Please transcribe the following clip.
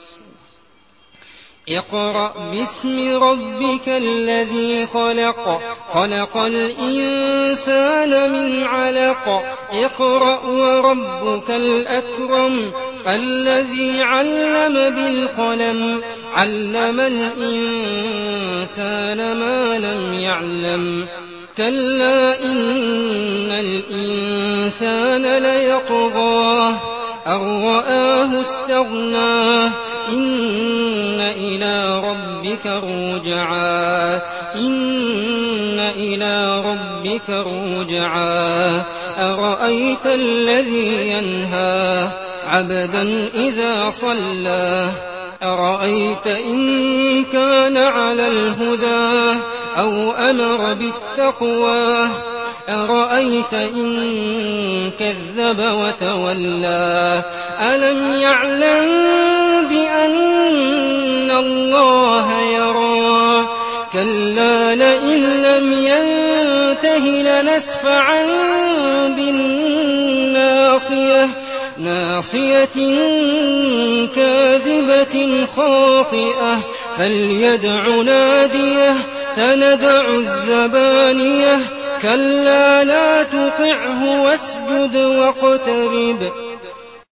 اقرأ باسم ربك الذي خلق خلق الإنسان من علق اقرأ وربك الأكرم الذي علم بالقلم علم الإنسان ما لم يعلم كلا إن الإنسان ليطغى أن رآه استغنى إن إلى ربك رجعا أرأيت الذي ينهى عبدا إذا صلى أرأيت إن كان على الهدى أو أمر بالتقوى أرأيت إن كذب وتولى ألم يعلم بأن الله يرى كلا لئن لم ينته لنسفعا بالناصية ناصية كاذبة خاطئة فليدع ناديه سندع الزبانية كلا لا تطعه واسجد واقترب